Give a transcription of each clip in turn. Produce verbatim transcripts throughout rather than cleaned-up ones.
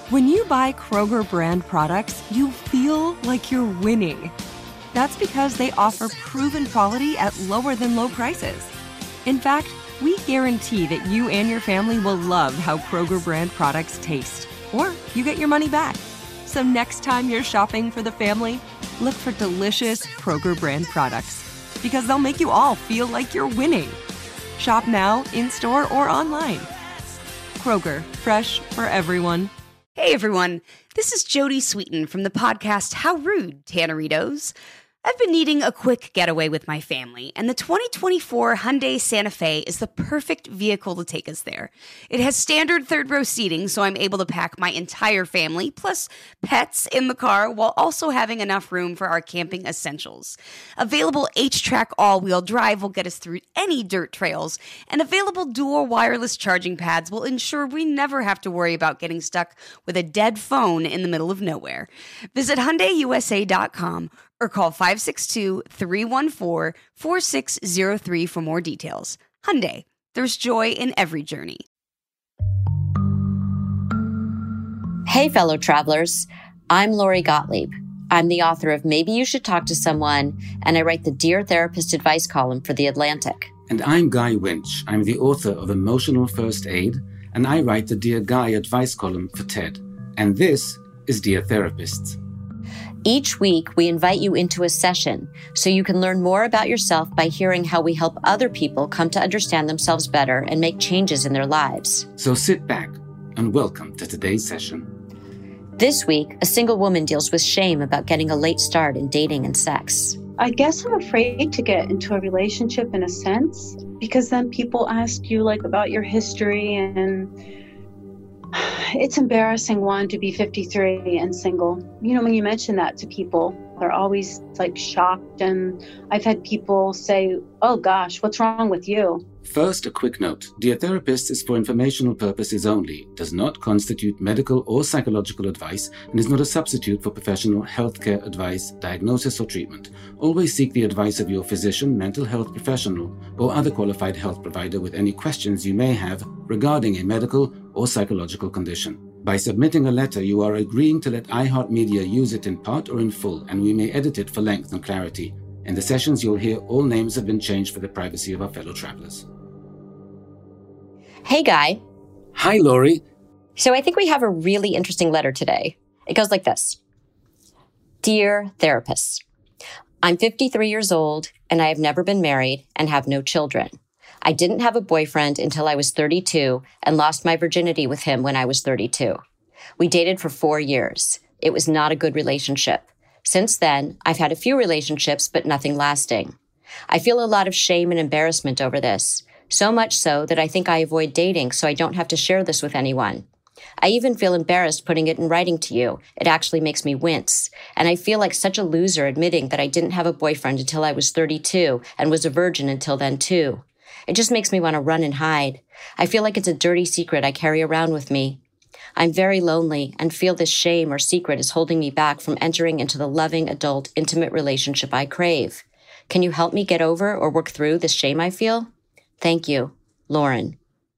When you buy Kroger brand products, you feel like you're winning. That's because they offer proven quality at lower than low prices. In fact, we guarantee that you and your family will love how Kroger brand products taste, or you get your money back. So next time you're shopping for the family, look for delicious Kroger brand products, because they'll make you all feel like you're winning. Shop now, in-store, or online. Kroger, fresh for everyone. Hey everyone, this is Jody Sweeten from the podcast How Rude, Tanneritos. I've been needing a quick getaway with my family, and the twenty twenty-four Hyundai Santa Fe is the perfect vehicle to take us there. It has standard third-row seating, so I'm able to pack my entire family, plus pets, in the car, while also having enough room for our camping essentials. Available H-Track all-wheel drive will get us through any dirt trails, and available dual wireless charging pads will ensure we never have to worry about getting stuck with a dead phone in the middle of nowhere. Visit Hyundai U S A dot com or call five six two, three one four, four six zero three for more details. Hyundai, there's joy in every journey. Hey, fellow travelers. I'm Lori Gottlieb. I'm the author of Maybe You Should Talk to Someone, and I write the Dear Therapist advice column for The Atlantic. And I'm Guy Winch. I'm the author of Emotional First Aid, and I write the Dear Guy advice column for TED. And this is Dear Therapists. Each week, we invite you into a session so you can learn more about yourself by hearing how we help other people come to understand themselves better and make changes in their lives. So sit back and welcome to today's session. This week, a single woman deals with shame about getting a late start in dating and sex. I guess I'm afraid to get into a relationship in a sense, because then people ask you like about your history, and it's embarrassing, one, to be fifty-three and single. You know, when you mention that to people, they're always like shocked. And I've had people say, oh gosh, what's wrong with you? First, a quick note. Dear Therapist is for informational purposes only, does not constitute medical or psychological advice, and is not a substitute for professional healthcare advice, diagnosis, or treatment. Always seek the advice of your physician, mental health professional, or other qualified health provider with any questions you may have regarding a medical or psychological condition. By submitting a letter, you are agreeing to let iHeartMedia use it in part or in full, and we may edit it for length and clarity. In the sessions you'll hear, all names have been changed for the privacy of our fellow travelers. Hey, Guy. Hi, Lori. So I think we have a really interesting letter today. It goes like this. Dear Therapist, I'm fifty-three years old, and I have never been married and have no children. I didn't have a boyfriend until I was thirty-two and lost my virginity with him when I was thirty-two. We dated for four years. It was not a good relationship. Since then, I've had a few relationships, but nothing lasting. I feel a lot of shame and embarrassment over this, so much so that I think I avoid dating so I don't have to share this with anyone. I even feel embarrassed putting it in writing to you. It actually makes me wince. And I feel like such a loser admitting that I didn't have a boyfriend until I was thirty-two and was a virgin until then too. It just makes me want to run and hide. I feel like it's a dirty secret I carry around with me. I'm very lonely and feel this shame or secret is holding me back from entering into the loving, adult, intimate relationship I crave. Can you help me get over or work through this shame I feel? Thank you, Lauren.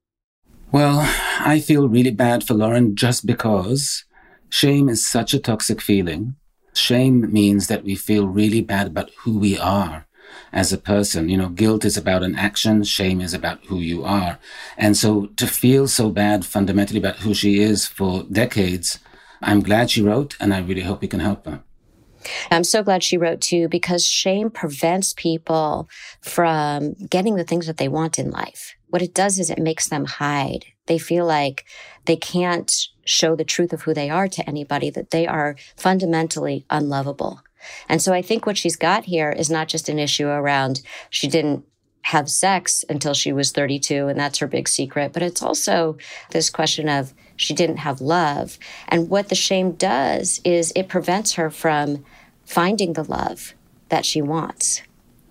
Well, I feel really bad for Lauren just because shame is such a toxic feeling. Shame means that we feel really bad about who we are as a person. You know, guilt is about an action, shame is about who you are. And so to feel so bad fundamentally about who she is for decades, I'm glad she wrote, and I really hope we can help her. I'm so glad she wrote too, because shame prevents people from getting the things that they want in life. What it does is it makes them hide. They feel like they can't show the truth of who they are to anybody, that they are fundamentally unlovable. And so I think what she's got here is not just an issue around she didn't have sex until she was thirty-two, and that's her big secret, but it's also this question of she didn't have love. And what the shame does is it prevents her from finding the love that she wants.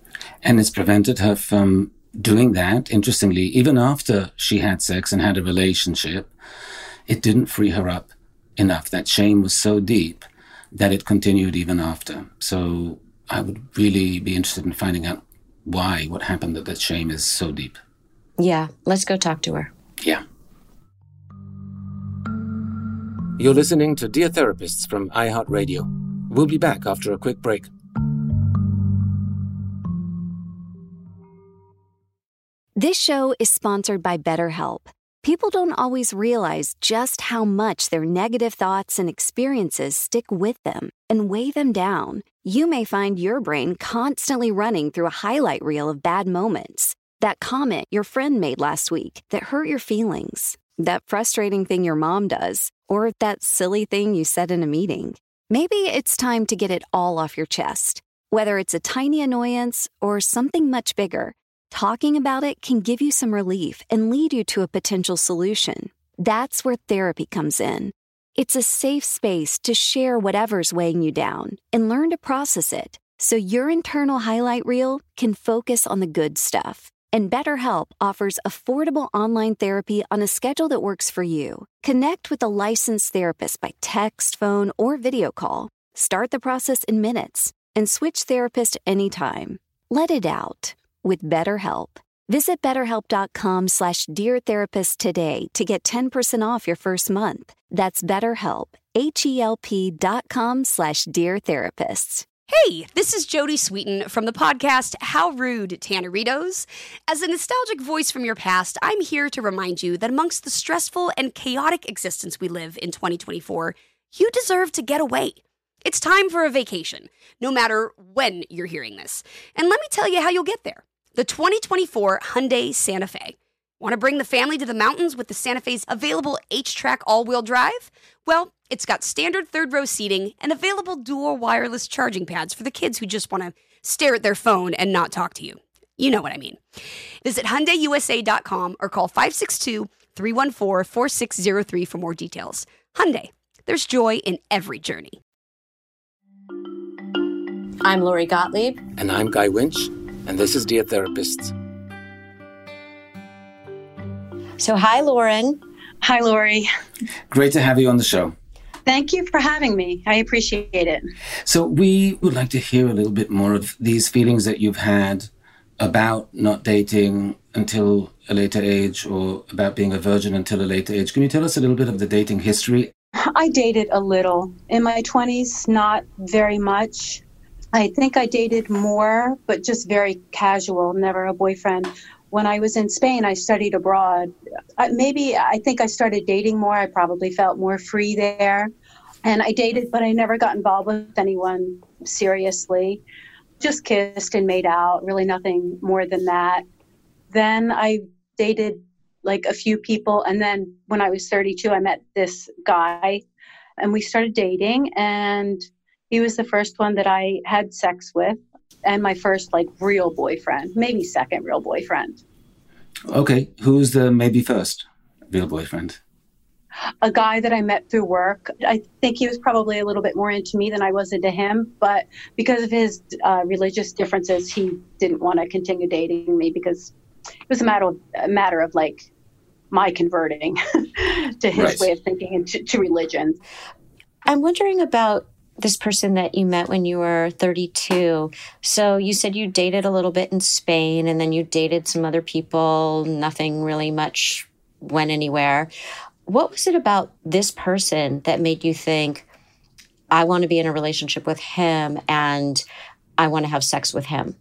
And it's prevented her from doing that. Interestingly, even after she had sex and had a relationship, it didn't free her up enough. That shame was so deep that it continued even after. So I would really be interested in finding out why, what happened, that that shame is so deep. Yeah, let's go talk to her. Yeah. You're listening to Dear Therapists from iHeartRadio. We'll be back after a quick break. This show is sponsored by BetterHelp. People don't always realize just how much their negative thoughts and experiences stick with them and weigh them down. You may find your brain constantly running through a highlight reel of bad moments. That comment your friend made last week that hurt your feelings. That frustrating thing your mom does. Or that silly thing you said in a meeting. Maybe it's time to get it all off your chest. Whether it's a tiny annoyance or something much bigger, talking about it can give you some relief and lead you to a potential solution. That's where therapy comes in. It's a safe space to share whatever's weighing you down and learn to process it so your internal highlight reel can focus on the good stuff. And BetterHelp offers affordable online therapy on a schedule that works for you. Connect with a licensed therapist by text, phone, or video call. Start the process in minutes and switch therapist anytime. Let it out with BetterHelp. Visit betterhelp.com slash Dear Therapist today to get ten percent off your first month. That's BetterHelp, H-E-L-P dot com slash Dear Therapists. Hey, this is Jodie Sweetin from the podcast How Rude, Tanneritos. As a nostalgic voice from your past, I'm here to remind you that amongst the stressful and chaotic existence we live in twenty twenty-four, you deserve to get away. It's time for a vacation, no matter when you're hearing this. And let me tell you how you'll get there. The twenty twenty-four Hyundai Santa Fe. Want to bring the family to the mountains with the Santa Fe's available H-Track all-wheel drive? Well, it's got standard third-row seating and available dual wireless charging pads for the kids who just want to stare at their phone and not talk to you. You know what I mean. Visit Hyundai U S A dot com or call five six two, three one four, four six zero three for more details. Hyundai, there's joy in every journey. I'm Lori Gottlieb. And I'm Guy Winch, and this is Dear Therapists. So, hi, Lauren. Hi, Lori. Great to have you on the show. Thank you for having me. I appreciate it. So we would like to hear a little bit more of these feelings that you've had about not dating until a later age or about being a virgin until a later age. Can you tell us a little bit of the dating history? I dated a little. In my twenties, not very much. I think I dated more, but just very casual, never a boyfriend. When I was in Spain, I studied abroad. I, maybe I think I started dating more. I probably felt more free there. And I dated, but I never got involved with anyone seriously. Just kissed and made out, really nothing more than that. Then I dated like a few people. And then when I was thirty-two, I met this guy and we started dating. And he was the first one that I had sex with. And my first, like, real boyfriend, maybe second real boyfriend. Okay. Who's the maybe first real boyfriend? A guy that I met through work. I think he was probably a little bit more into me than I was into him. But because of his uh, religious differences, he didn't want to continue dating me because it was a matter of, a matter of like, my converting to his Right. way of thinking and to, to religion. I'm wondering about this person that you met when you were thirty-two. So you said you dated a little bit in Spain and then you dated some other people. Nothing really much went anywhere. What was it about this person that made you think, I want to be in a relationship with him and I want to have sex with him?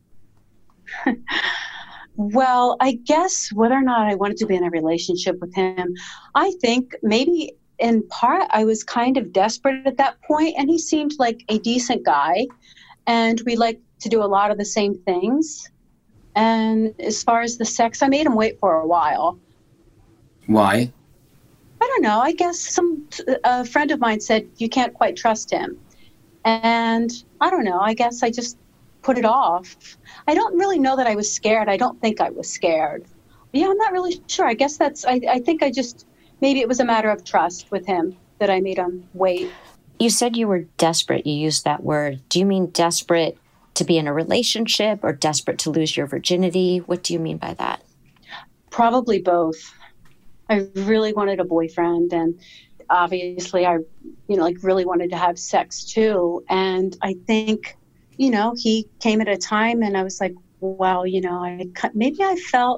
Well, I guess whether or not I wanted to be in a relationship with him, I think maybe in part I was kind of desperate at that point, and he seemed like a decent guy, and we liked to do a lot of the same things. And as far as the sex, I made him wait for a while. Why? I don't know. I guess some a friend of mine said you can't quite trust him. And I don't know. I guess I just put it off. I don't really know that I was scared. I don't think I was scared. Yeah, I'm not really sure. I guess that's, I, I think I just, maybe it was a matter of trust with him that I made him wait. You said you were desperate. You used that word. Do you mean desperate to be in a relationship or desperate to lose your virginity? What do you mean by that? Probably both. I really wanted a boyfriend, and obviously I, you know, like really wanted to have sex too. And I think, you know, he came at a time and I was like, well, you know, I maybe I felt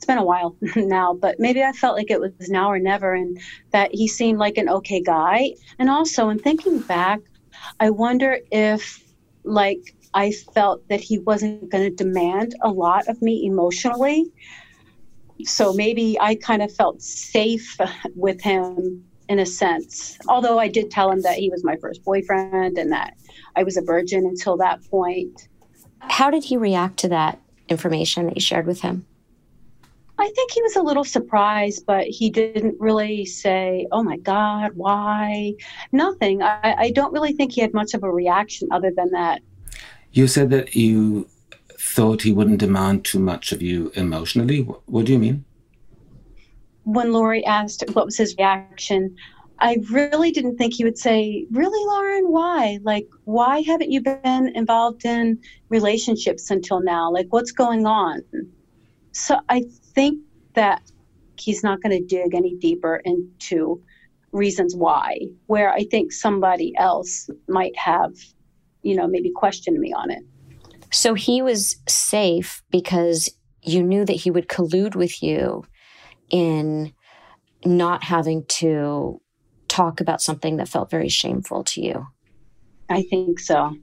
it's been a while now, but maybe I felt like it was now or never, and that he seemed like an okay guy. And also, in thinking back, I wonder if, like, I felt that he wasn't going to demand a lot of me emotionally. So maybe I kind of felt safe with him in a sense. Although I did tell him that he was my first boyfriend and that I was a virgin until that point. How did he react to that information that you shared with him? I think he was a little surprised, but he didn't really say, oh my God, why? Nothing. I, I don't really think he had much of a reaction other than that. You said that you thought he wouldn't demand too much of you emotionally. What do you mean? When Lori asked what was his reaction, I really didn't think he would say, really, Lauren, why? Like, why haven't you been involved in relationships until now? Like, what's going on? So I think that he's not going to dig any deeper into reasons why, where I think somebody else might have, you know, maybe questioned me on it. So he was safe because you knew that he would collude with you in not having to talk about something that felt very shameful to you. I think so.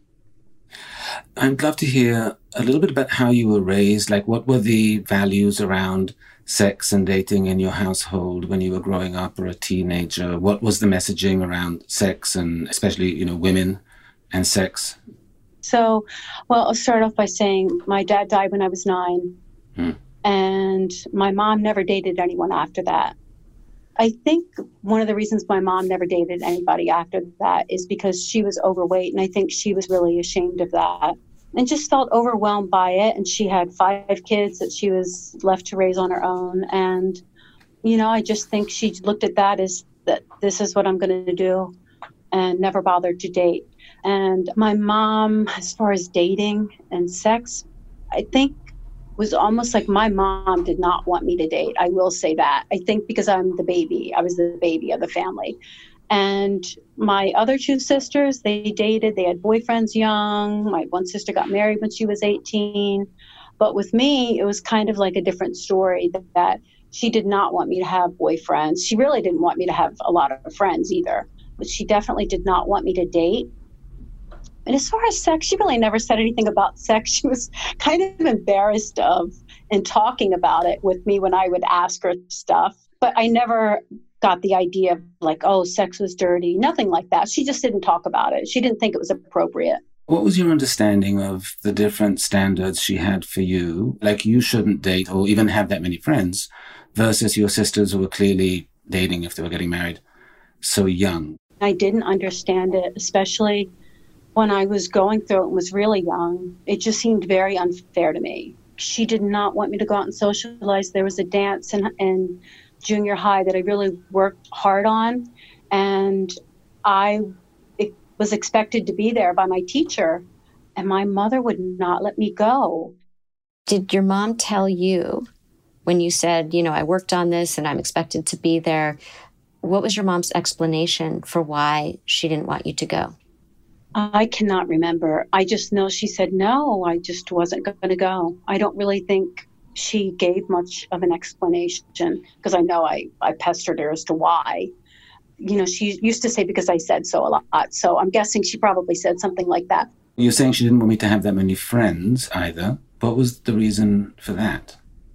I'd love to hear a little bit about how you were raised. Like, what were the values around sex and dating in your household when you were growing up or a teenager? What was the messaging around sex and especially, you know, women and sex? So, well, I'll start off by saying my dad died when I was nine, hmm. and my mom never dated anyone after that. I think one of the reasons my mom never dated anybody after that is because she was overweight, and I think she was really ashamed of that and just felt overwhelmed by it. And she had five kids that she was left to raise on her own. And, you know, I just think she looked at that as that this is what I'm going to do, and never bothered to date. And my mom, as far as dating and sex, I think was almost like my mom did not want me to date. I will say that. I think because I'm the baby. I was the baby of the family. And my other two sisters, they dated. They had boyfriends young. My one sister got married when she was eighteen. But with me, it was kind of like a different story, that, that she did not want me to have boyfriends. She really didn't want me to have a lot of friends either. But she definitely did not want me to date. And as far as sex, she really never said anything about sex. She was kind of embarrassed of and talking about it with me when I would ask her stuff. But I never got the idea of like, oh, sex was dirty. Nothing like that. She just didn't talk about it. She didn't think it was appropriate. What was your understanding of the different standards she had for you? Like, you shouldn't date or even have that many friends versus your sisters who were clearly dating if they were getting married so young. I didn't understand it, especially when I was going through it and was really young. It just seemed very unfair to me. She did not want me to go out and socialize. There was a dance in, in junior high that I really worked hard on, and I was expected to be there by my teacher, and my mother would not let me go. Did your mom tell you when you said, you know, I worked on this and I'm expected to be there? What was your mom's explanation for why she didn't want you to go? I cannot remember. I just know she said no, I just wasn't going to go. I don't really think she gave much of an explanation, because I know I, I pestered her as to why. You know, she used to say because I said so a lot. So I'm guessing she probably said something like that. You're saying she didn't want me to have that many friends either. What was the reason for that?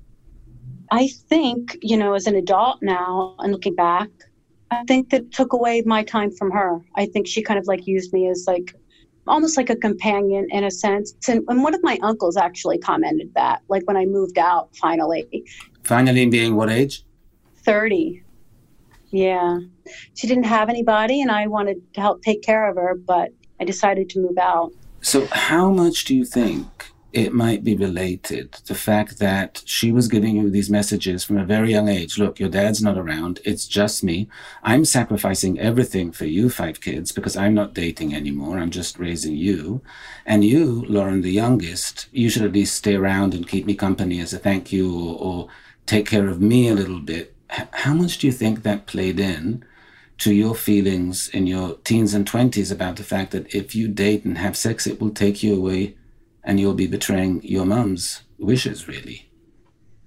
I think, you know, as an adult now and looking back, I think that took away my time from her. I think she kind of like used me as like almost like a companion in a sense. And, and one of my uncles actually commented that, like when I moved out finally. Finally being what age? thirty. Yeah. She didn't have anybody and I wanted to help take care of her, but I decided to move out. So how much do you think it might be related, the fact that she was giving you these messages from a very young age? Look, your dad's not around. It's just me. I'm sacrificing everything for you five kids because I'm not dating anymore. I'm just raising you. And you, Lauren, the youngest, you should at least stay around and keep me company as a thank you, or, or take care of me a little bit. H- how much do you think that played in to your feelings in your teens and twenties about the fact that if you date and have sex, it will take you away and you'll be betraying your mum's wishes, really?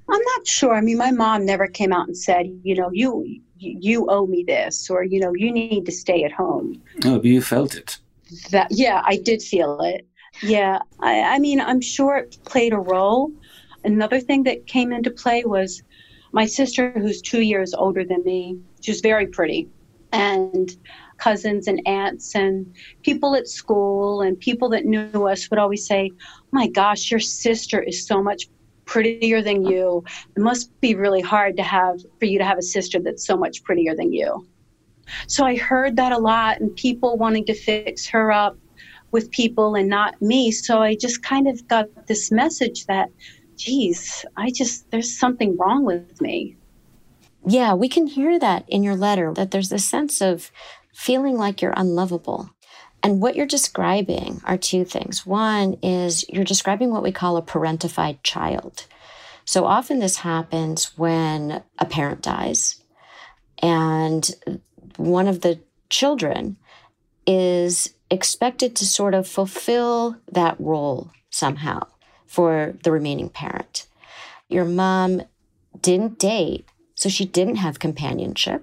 I'm not sure. I mean, my mom never came out and said, you know, you you owe me this, or, you know, you need to stay at home. Oh, but you felt it. That, yeah, I did feel it. Yeah. I, I mean, I'm sure it played a role. Another thing that came into play was my sister, who's two years older than me. She's very pretty. And cousins and aunts and people at school and people that knew us would always say, oh my gosh, your sister is so much prettier than you. It must be really hard to have for you to have a sister that's so much prettier than you. So I heard that a lot, and people wanting to fix her up with people and not me. So I just kind of got this message that, geez, I just, there's something wrong with me. Yeah, we can hear that in your letter, that there's this sense of feeling like you're unlovable. And what you're describing are two things. One is you're describing what we call a parentified child. So often this happens when a parent dies and one of the children is expected to sort of fulfill that role somehow for the remaining parent. Your mom didn't date, so she didn't have companionship,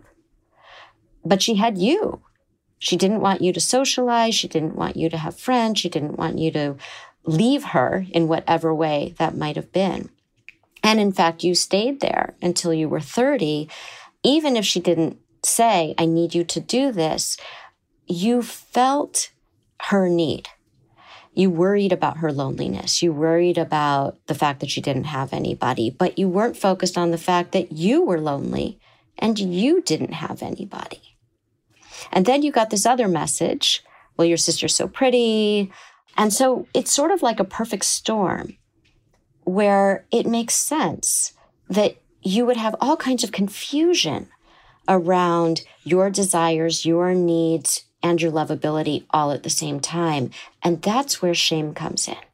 but she had you. She didn't want you to socialize. She didn't want you to have friends. She didn't want you to leave her in whatever way that might have been. And in fact, you stayed there until you were thirty. Even if she didn't say, I need you to do this, you felt her need. You worried about her loneliness. You worried about the fact that she didn't have anybody, but you weren't focused on the fact that you were lonely and you didn't have anybody. And then you got this other message, well, your sister's so pretty. And so it's sort of like a perfect storm where it makes sense that you would have all kinds of confusion around your desires, your needs, and your lovability all at the same time. And that's where shame comes in.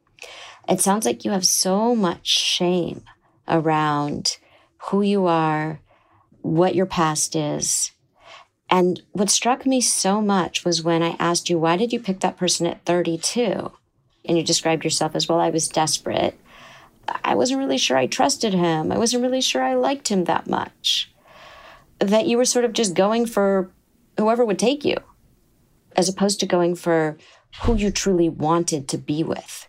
It sounds like you have so much shame around who you are, what your past is. And what struck me so much was when I asked you, why did you pick that person at thirty-two? And you described yourself as, well, I was desperate. I wasn't really sure I trusted him. I wasn't really sure I liked him that much. That you were sort of just going for whoever would take you, as opposed to going for who you truly wanted to be with.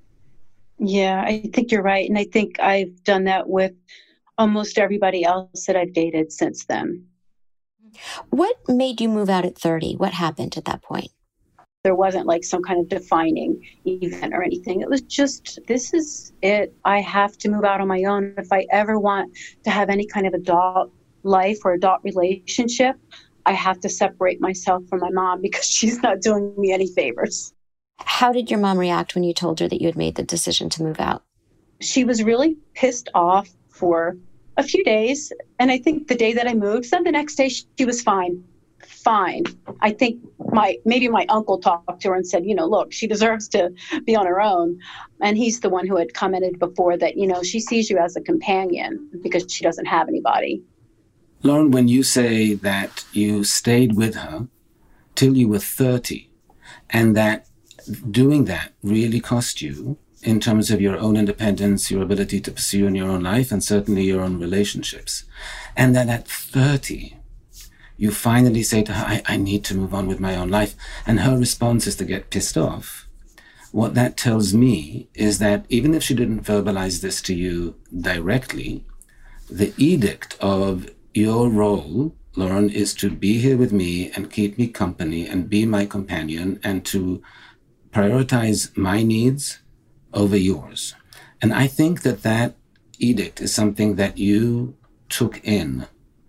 Yeah, I think you're right. And I think I've done that with almost everybody else that I've dated since then. What made you move out at thirty? What happened at that point? There wasn't like some kind of defining event or anything. It was just, this is it. I have to move out on my own. If I ever want to have any kind of adult life or adult relationship, I have to separate myself from my mom because she's not doing me any favors. How did your mom react when you told her that you had made the decision to move out? She was really pissed off for a few days. And I think the day that I moved, then the next day she was fine. Fine. I think my maybe my uncle talked to her and said, you know, look, she deserves to be on her own. And he's the one who had commented before that, you know, she sees you as a companion because she doesn't have anybody. Lauren, when you say that you stayed with her till you were thirty, and that doing that really cost you in terms of your own independence, your ability to pursue in your own life, and certainly your own relationships, and that at thirty, you finally say to her, I, I need to move on with my own life, and her response is to get pissed off. What that tells me is that even if she didn't verbalize this to you directly, the edict of your role, Lauren, is to be here with me and keep me company and be my companion and to prioritize my needs over yours. And I think that that edict is something that you took in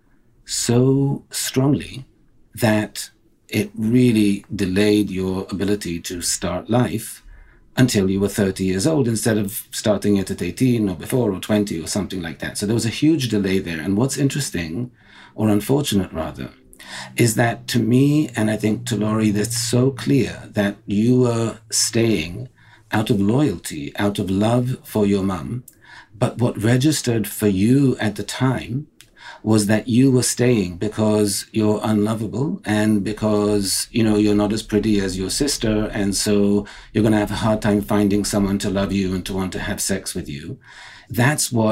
so strongly that it really delayed your ability to start life until you were thirty years old instead of starting it at eighteen or before or twenty or something like that. So there was a huge delay there. And what's interesting, or unfortunate rather, is that to me, and I think to Laurie, that's so clear that you were staying out of loyalty, out of love for your mum. But what registered for you at the time was that you were staying because you're unlovable and because, you know, you're not as pretty as your sister. And so you're going to have a hard time finding someone to love you and to want to have sex with you. That's what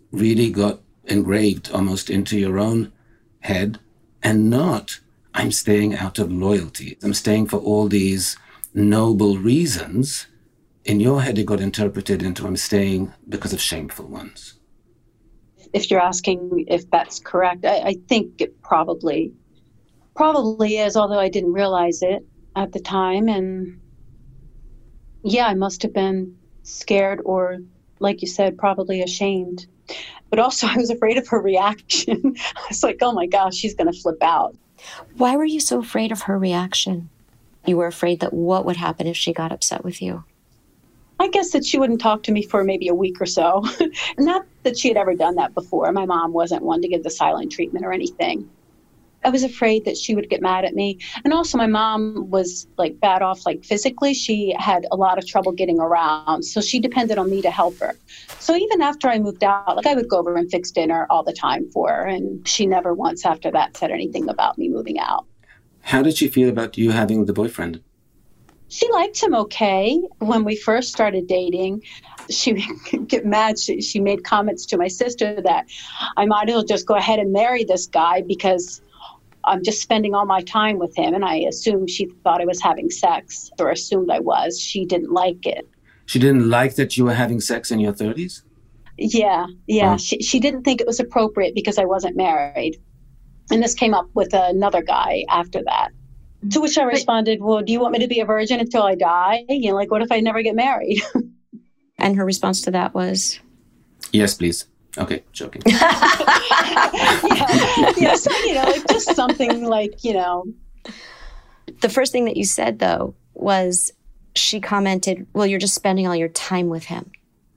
really got engraved almost into your own head, and not, I'm staying out of loyalty. I'm staying for all these noble reasons. In your head, it got interpreted into I'm staying because of shameful ones. If you're asking if that's correct, I, I think it probably, probably is, although I didn't realize it at the time. And yeah, I must have been scared or, like you said, probably ashamed. But also I was afraid of her reaction. I was like, oh my gosh, she's going to flip out. Why were you so afraid of her reaction? You were afraid that what would happen if she got upset with you? I guess that she wouldn't talk to me for maybe a week or so. Not that she had ever done that before. My mom wasn't one to give the silent treatment or anything. I was afraid that she would get mad at me. And also my mom was like bad off, like physically. She had a lot of trouble getting around. So she depended on me to help her. So even after I moved out, like I would go over and fix dinner all the time for her. And she never once after that said anything about me moving out. How did she feel about you having the boyfriend? She liked him okay. When we first started dating, she would get mad. She, she made comments to my sister that I might as well just go ahead and marry this guy because I'm just spending all my time with him. And I assumed she thought I was having sex, or assumed I was. She didn't like it. She didn't like that you were having sex in your thirties? Yeah, yeah. Oh. She, she didn't think it was appropriate because I wasn't married. And this came up with another guy after that. To which I responded, well, do you want me to be a virgin until I die? You know, like, what if I never get married? And her response to that was? Yes, please. Okay, joking. yeah, yeah, so, you know, like just something like, you know. The first thing that you said, though, was she commented, well, you're just spending all your time with him.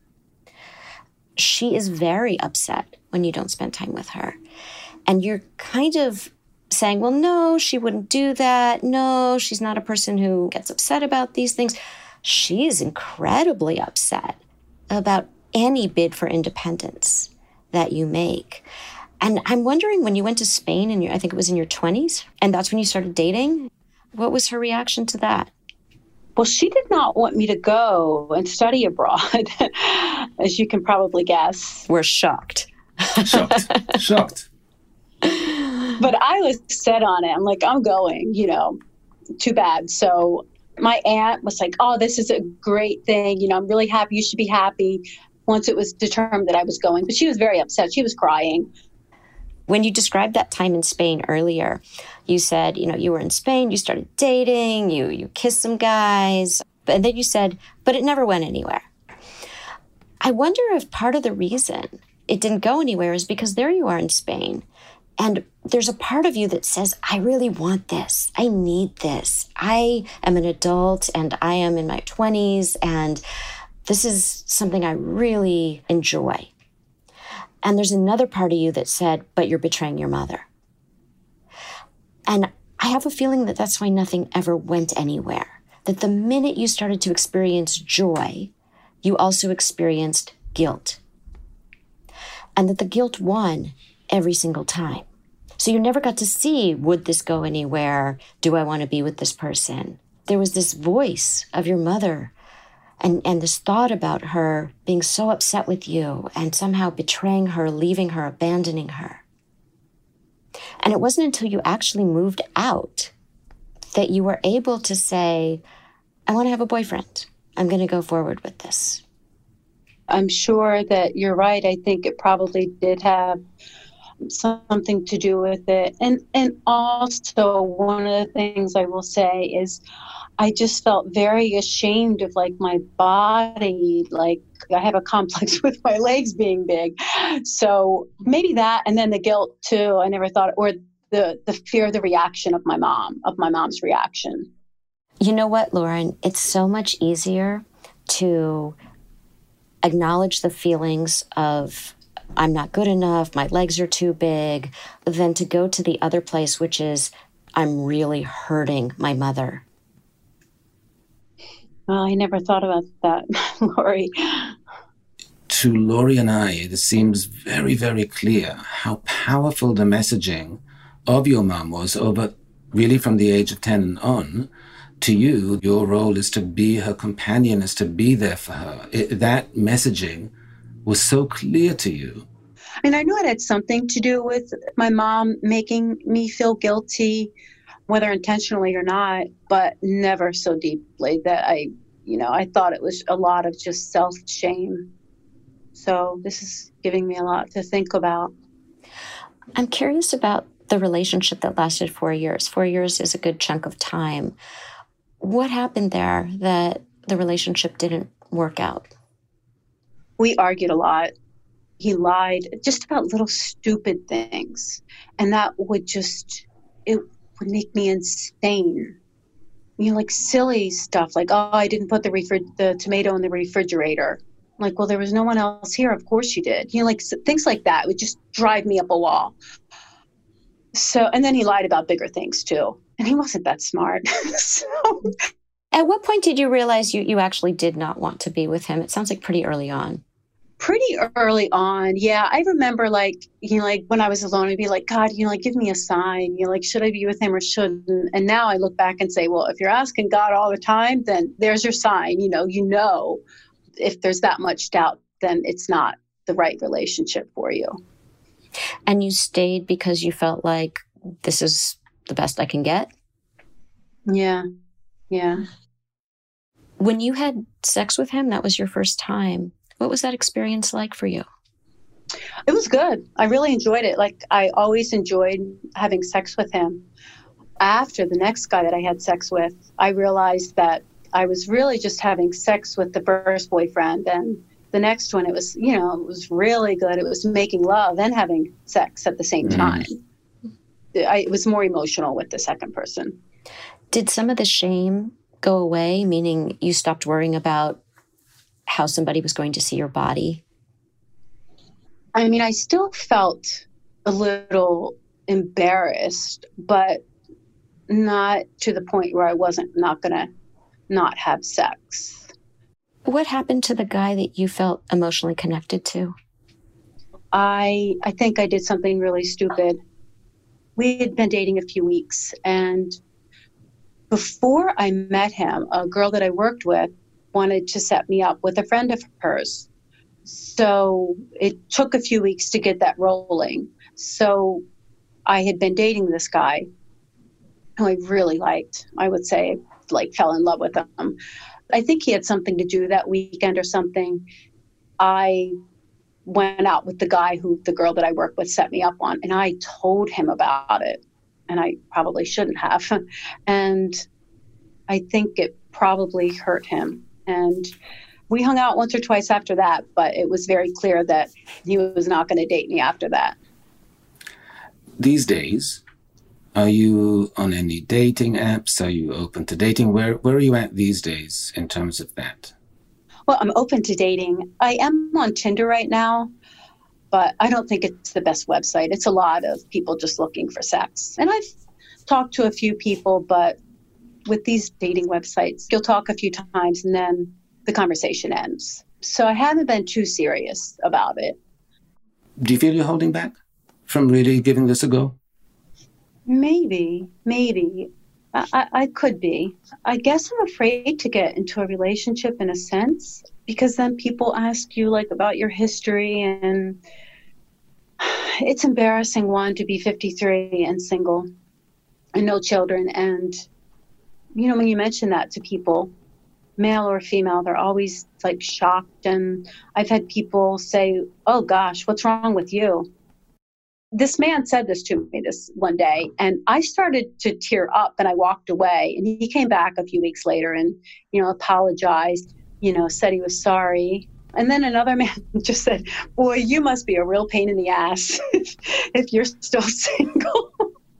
She is very upset when you don't spend time with her. And you're kind of saying, well, no, she wouldn't do that. No, she's not a person who gets upset about these things. She's incredibly upset about any bid for independence that you make. And I'm wondering, when you went to Spain, and I think it was in your twenties, and that's when you started dating, what was her reaction to that? Well, she did not want me to go and study abroad, as you can probably guess. We're shocked. Shocked. Shocked. But I was set on it. I'm like, I'm going, you know, too bad. So my aunt was like, oh, this is a great thing. You know, I'm really happy. You should be happy. Once it was determined that I was going. But she was very upset. She was crying. When you described that time in Spain earlier, you said, you know, you were in Spain, you started dating, you you kissed some guys, and then you said, but it never went anywhere. I wonder if part of the reason it didn't go anywhere is because there you are in Spain, and there's a part of you that says, I really want this. I need this. I am an adult, and I am in my twenties, and this is something I really enjoy. And there's another part of you that said, but you're betraying your mother. And I have a feeling that that's why nothing ever went anywhere. That the minute you started to experience joy, you also experienced guilt. And that the guilt won every single time. So you never got to see, would this go anywhere? Do I want to be with this person? There was this voice of your mother and, and this thought about her being so upset with you and somehow betraying her, leaving her, abandoning her. And it wasn't until you actually moved out that you were able to say, I want to have a boyfriend. I'm going to go forward with this. I'm sure that you're right. I think it probably did have something to do with it. And and also one of the things I will say is I just felt very ashamed of like my body. Like I have a complex with my legs being big. So maybe that, and then the guilt too. I never thought, or the, the fear of the reaction of my mom, of my mom's reaction. You know what, Lauren? It's so much easier to acknowledge the feelings of I'm not good enough, my legs are too big, than to go to the other place, which is I'm really hurting my mother. Well, I never thought about that, Lori. To Lori and I, it seems very, very clear how powerful the messaging of your mom was over, really from the age of ten and on. To you, your role is to be her companion, is to be there for her. It, that messaging was so clear to you I mean, I know it had something to do with my mom making me feel guilty, whether intentionally or not, but never so deeply that I, you know, I thought it was a lot of just self-shame. So this is giving me a lot to think about. I'm curious about the relationship that lasted four years. Four years is a good chunk of time. What happened there that the relationship didn't work out? We argued a lot. He lied just about little stupid things. And that would just, it would make me insane. You know, like silly stuff like, oh, I didn't put the refri- the tomato in the refrigerator. Like, well, there was no one else here. Of course you did. You know, like things like that would just drive me up a wall. So, and then he lied about bigger things too. And he wasn't that smart. So, at what point did you realize you, you actually did not want to be with him? It sounds like pretty early on. Pretty early on. Yeah. I remember like, you know, like when I was alone, I'd be like, God, you know, like give me a sign, you know, like, should I be with him or shouldn't? And now I look back and say, well, if you're asking God all the time, then there's your sign. You know, you know, if there's that much doubt, then it's not the right relationship for you. And you stayed because you felt like this is the best I can get? Yeah. Yeah. When you had sex with him, that was your first time. What was that experience like for you? It was good. I really enjoyed it. Like I always enjoyed having sex with him. After the next guy that I had sex with, I realized that I was really just having sex with the first boyfriend. And the next one, it was, you know, it was really good. It was making love and having sex at the same time. Mm. I, it was more emotional with the second person. Did some of the shame go away, meaning you stopped worrying about how somebody was going to see your body? I mean, I still felt a little embarrassed, but not to the point where I wasn't not going to not have sex. What happened to the guy that you felt emotionally connected to? I I think I did something really stupid. We had been dating a few weeks, and before I met him, a girl that I worked with wanted to set me up with a friend of hers. So it took a few weeks to get that rolling. So I had been dating this guy who I really liked. I would say, like, fell in love with him. I think he had something to do that weekend or something. I went out with the guy who the girl that I work with set me up on, and I told him about it. And I probably shouldn't have. And I think it probably hurt him. And we hung out once or twice after that, but it was very clear that he was not going to date me after that. These days, are you on any dating apps? Are you open to dating? Where where are you at these days in terms of that? Well, I'm open to dating. I am on Tinder right now, but I don't think it's the best website. It's a lot of people just looking for sex. And I've talked to a few people, but with these dating websites, you'll talk a few times and then the conversation ends. So I haven't been too serious about it. Do you feel you're holding back from really giving this a go? Maybe, maybe. I, I, I could be. I guess I'm afraid to get into a relationship in a sense, because then people ask you like about your history, and it's embarrassing, one, to be fifty-three and single and no children. And, you know, when you mention that to people, male or female, they're always like shocked. And I've had people say, oh gosh, what's wrong with you? This man said this to me this one day, and I started to tear up, and I walked away. And he came back a few weeks later and, you know, apologized, you know, said he was sorry. And then another man just said, boy, you must be a real pain in the ass if, if you're still single.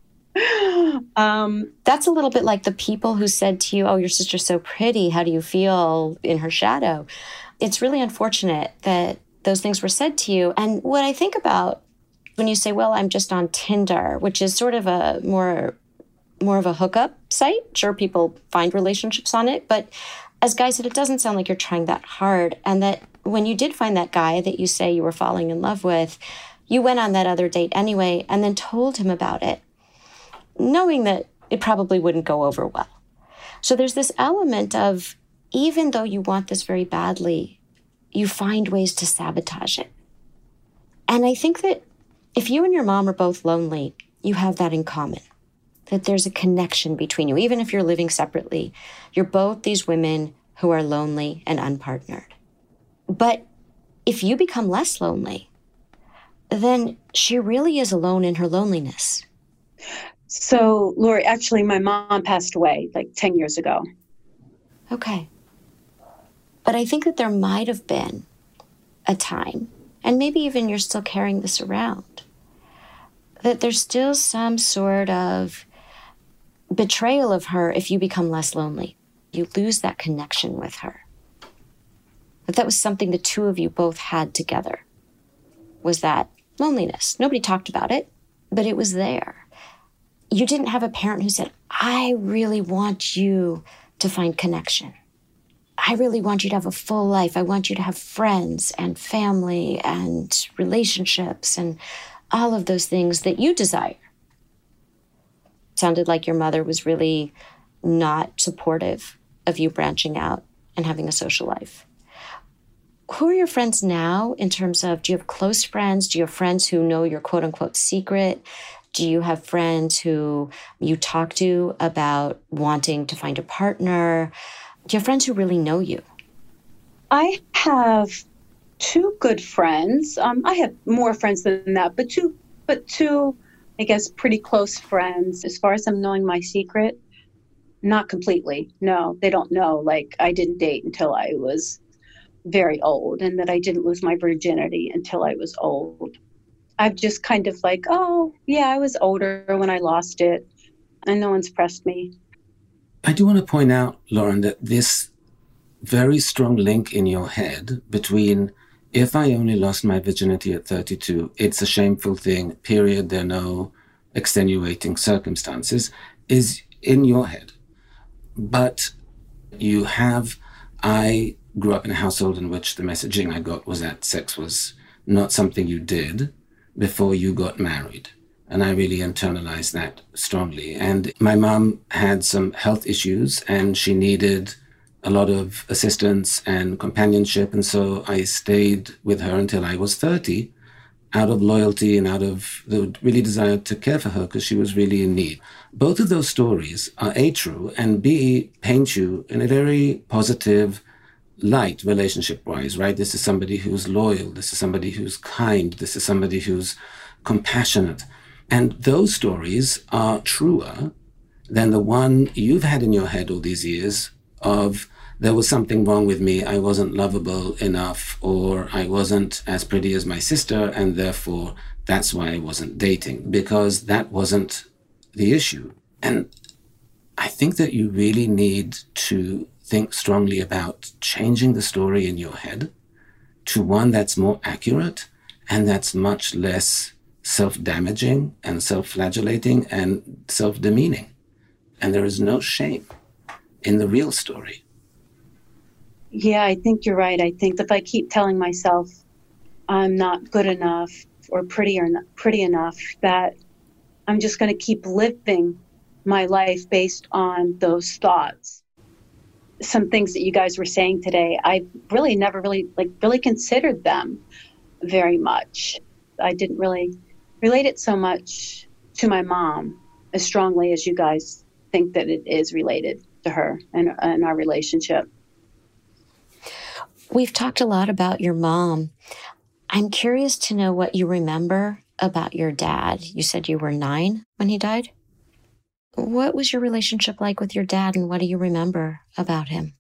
um, That's a little bit like the people who said to you, oh, your sister's so pretty. How do you feel in her shadow? It's really unfortunate that those things were said to you. And what I think about when you say, well, I'm just on Tinder, which is sort of a more, more of a hookup site. Sure, people find relationships on it. But as Guy said, it doesn't sound like you're trying that hard. And that when you did find that guy that you say you were falling in love with, you went on that other date anyway and then told him about it, knowing that it probably wouldn't go over well. So there's this element of, even though you want this very badly, you find ways to sabotage it. And I think that if you and your mom are both lonely, you have that in common, that there's a connection between you. Even if you're living separately, you're both these women who are lonely and unpartnered. But if you become less lonely, then she really is alone in her loneliness. So, Lori, actually, my mom passed away like ten years ago. Okay. But I think that there might have been a time, and maybe even you're still carrying this around, that there's still some sort of betrayal of her if you become less lonely. You lose that connection with her. That that was something the two of you both had together, was that loneliness. Nobody talked about it, but it was there. You didn't have a parent who said, I really want you to find connection. I really want you to have a full life. I want you to have friends and family and relationships and all of those things that you desire. It sounded like your mother was really not supportive of you branching out and having a social life. Who are your friends now in terms of, do you have close friends? Do you have friends who know your quote unquote secret? Do you have friends who you talk to about wanting to find a partner? Do you have friends who really know you? I have two good friends. Um, I have more friends than that, but two, but two, I guess, pretty close friends. As far as I'm knowing my secret, not completely. No, they don't know. Like, I didn't date until I was very old, and that I didn't lose my virginity until I was old. I've just kind of like, oh, yeah, I was older when I lost it, and no one's pressed me. I do want to point out, Lauren, that this very strong link in your head between, if I only lost my virginity at thirty-two, it's a shameful thing, period, there are no extenuating circumstances, is in your head. But you have, I grew up in a household in which the messaging I got was that sex was not something you did before you got married. And I really internalized that strongly. And my mom had some health issues and she needed a lot of assistance and companionship. And so I stayed with her until I was thirty, out of loyalty and out of the really desire to care for her because she was really in need. Both of those stories are A, true, and B, paint you in a very positive light relationship-wise, right? This is somebody who's loyal. This is somebody who's kind. This is somebody who's compassionate. And those stories are truer than the one you've had in your head all these years of, there was something wrong with me, I wasn't lovable enough, or I wasn't as pretty as my sister, and therefore that's why I wasn't dating, because that wasn't the issue. And I think that you really need to think strongly about changing the story in your head to one that's more accurate and that's much less self-damaging and self-flagellating and self-demeaning. And there is no shame in the real story. Yeah, I think you're right. I think if I keep telling myself I'm not good enough or pretty or not pretty enough, that I'm just going to keep living my life based on those thoughts. Some things that you guys were saying today, I really never really like really considered them very much. I didn't really relate it so much to my mom as strongly as you guys think that it is related to her and, and our relationship. We've talked a lot about your mom. I'm curious to know what you remember about your dad. You said you were nine when he died. What was your relationship like with your dad, and what do you remember about him?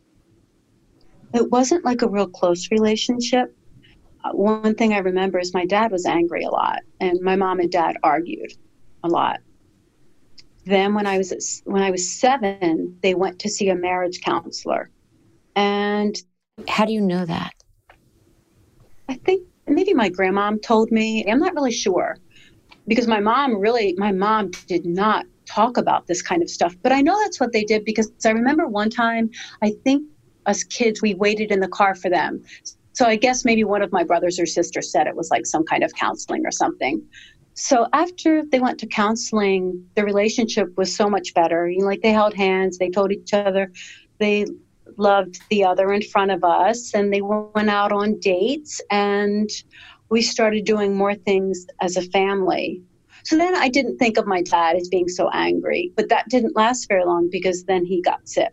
It wasn't like a real close relationship. Uh, one thing I remember is my dad was angry a lot, and my mom and dad argued a lot. Then when I was when I was seven, they went to see a marriage counselor. And how do you know that? I think maybe my grandmom told me. I'm not really sure, because my mom really, my mom did not talk about this kind of stuff. But I know that's what they did, because I remember one time, I think us kids, we waited in the car for them. So I guess maybe one of my brothers or sisters said it was like some kind of counseling or something. So after they went to counseling, the relationship was so much better. You know, like they held hands, they told each other they loved the other in front of us, and they went out on dates. And we started doing more things as a family. So then I didn't think of my dad as being so angry, but that didn't last very long because then he got sick.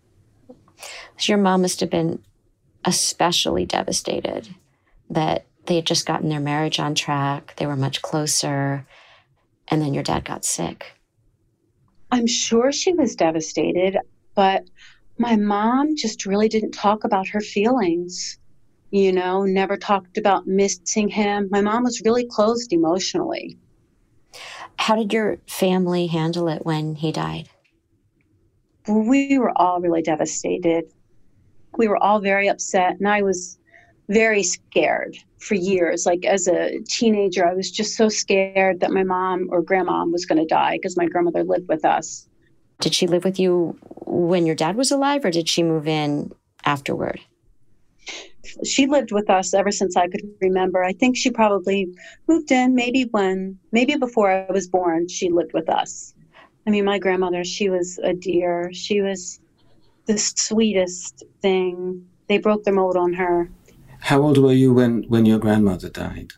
So your mom must have been especially devastated that they had just gotten their marriage on track. They were much closer. And then your dad got sick. I'm sure she was devastated, but my mom just really didn't talk about her feelings, you know, never talked about missing him. My mom was really closed emotionally. How did your family handle it when he died? We were all really devastated. We were all very upset, and I was very scared for years. Like as a teenager, I was just so scared that my mom or grandma was going to die because my grandmother lived with us. Did she live with you when your dad was alive, or did she move in afterward? She lived with us ever since I could remember. I think she probably moved in maybe when, maybe before I was born, she lived with us. I mean, my grandmother, she was a dear. She was the sweetest thing. They broke their mold on her. How old were you when, when your grandmother died?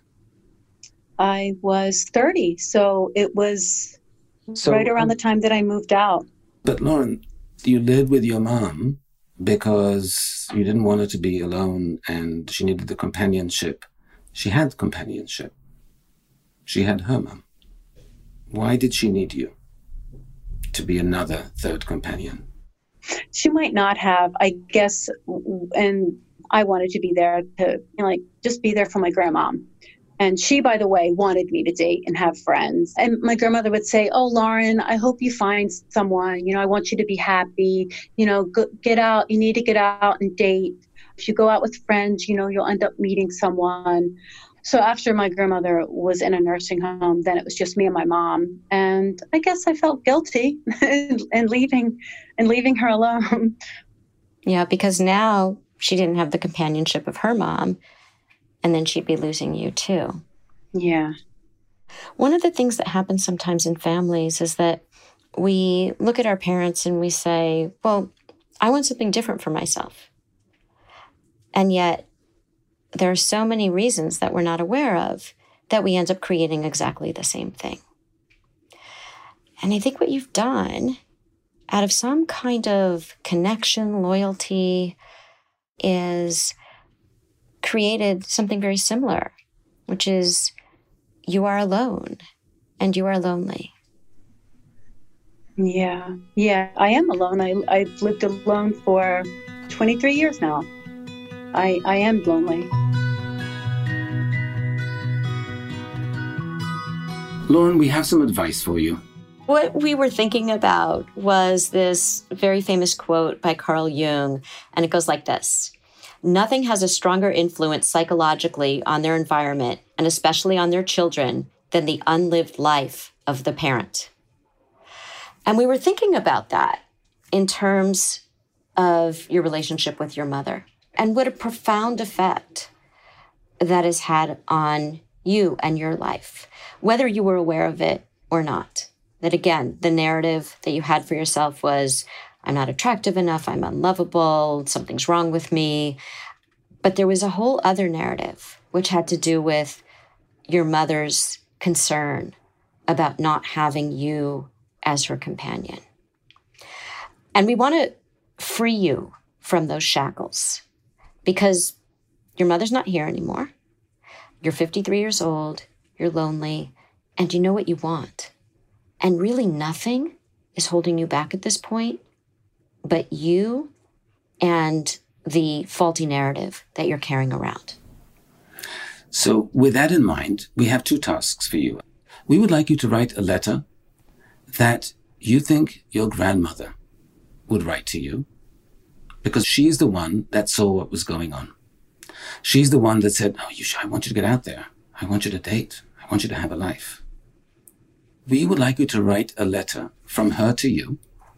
I was thirty, so it was so, right around um, the time that I moved out. But Lauren, you lived with your mom because you didn't want her to be alone and she needed the companionship. She had companionship. She had her mom. Why did she need you to be another third companion? She might not have, I guess, and I wanted to be there to, you know, like, just be there for my grandma. And she, by the way, wanted me to date and have friends. And my grandmother would say, oh, Lauren, I hope you find someone. You know, I want you to be happy. You know, go, get out. You need to get out and date. If you go out with friends, you know, you'll end up meeting someone. So after my grandmother was in a nursing home, then it was just me and my mom. And I guess I felt guilty and leaving and leaving her alone. Yeah, because now she didn't have the companionship of her mom, and then she'd be losing you too. Yeah. One of the things that happens sometimes in families is that we look at our parents and we say, well, I want something different for myself. And yet there are so many reasons that we're not aware of that we end up creating exactly the same thing. And I think what you've done out of some kind of connection, loyalty, is created something very similar, which is you are alone and you are lonely. Yeah, yeah, I am alone. I, I've lived alone for twenty-three years now. I, I am lonely. Lauren, we have some advice for you. What we were thinking about was this very famous quote by Carl Jung, and it goes like this. Nothing has a stronger influence psychologically on their environment, and especially on their children, than the unlived life of the parent. And we were thinking about that in terms of your relationship with your mother and what a profound effect that has had on you and your life, whether you were aware of it or not. That again, the narrative that you had for yourself was, I'm not attractive enough, I'm unlovable, something's wrong with me. But there was a whole other narrative, which had to do with your mother's concern about not having you as her companion. And we want to free you from those shackles because your mother's not here anymore. You're fifty-three years old, you're lonely, and you know what you want. And really nothing is holding you back at this point but you and the faulty narrative that you're carrying around. So with that in mind, we have two tasks for you. We would like you to write a letter that you think your grandmother would write to you because she's the one that saw what was going on. She's the one that said, oh, you should, I want you to get out there. I want you to date. I want you to have a life. We would like you to write a letter from her to you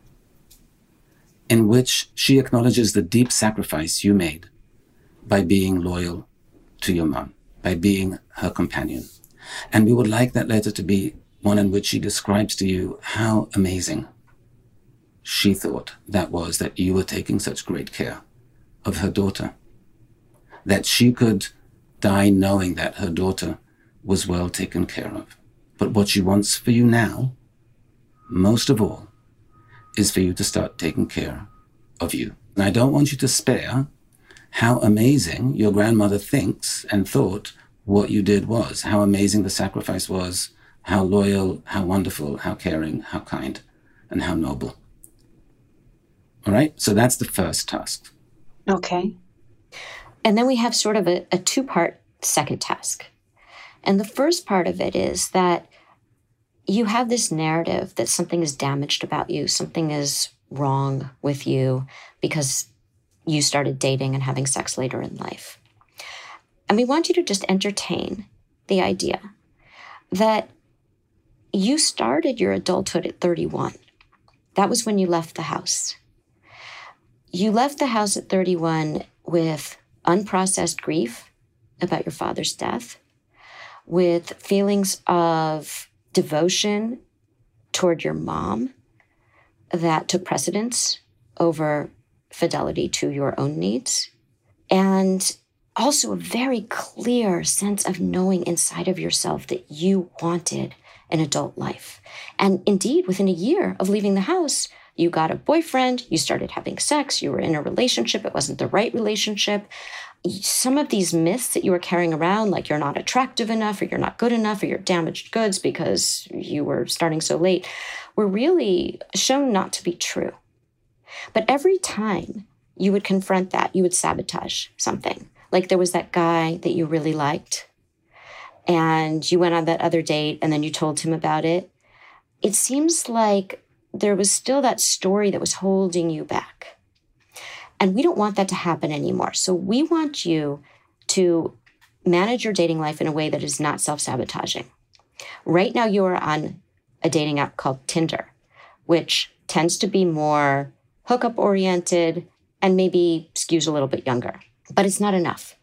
in which she acknowledges the deep sacrifice you made by being loyal to your mom, by being her companion. And we would like that letter to be one in which she describes to you how amazing she thought that was, that you were taking such great care of her daughter, that she could die knowing that her daughter was well taken care of. But what she wants for you now, most of all, is for you to start taking care of you. And I don't want you to spare how amazing your grandmother thinks and thought what you did was, how amazing the sacrifice was, how loyal, how wonderful, how caring, how kind, and how noble. All right? So that's the first task. Okay. And then we have sort of a, a two-part second task. And the first part of it is that you have this narrative that something is damaged about you, something is wrong with you because you started dating and having sex later in life. And we want you to just entertain the idea that you started your adulthood at thirty-one. That was when you left the house. You left the house at thirty-one with unprocessed grief about your father's death, with feelings of devotion toward your mom that took precedence over fidelity to your own needs, and also a very clear sense of knowing inside of yourself that you wanted an adult life. And indeed, within a year of leaving the house, you got a boyfriend, you started having sex, you were in a relationship, it wasn't the right relationship. Some of these myths that you were carrying around, like you're not attractive enough, or you're not good enough, or you're damaged goods because you were starting so late, were really shown not to be true. But every time you would confront that, you would sabotage something. Like there was that guy that you really liked, and you went on that other date, and then you told him about it. It seems like there was still that story that was holding you back. And we don't want that to happen anymore. So we want you to manage your dating life in a way that is not self-sabotaging. Right now, you are on a dating app called Tinder, which tends to be more hookup-oriented and maybe skews a little bit younger. But it's not enough.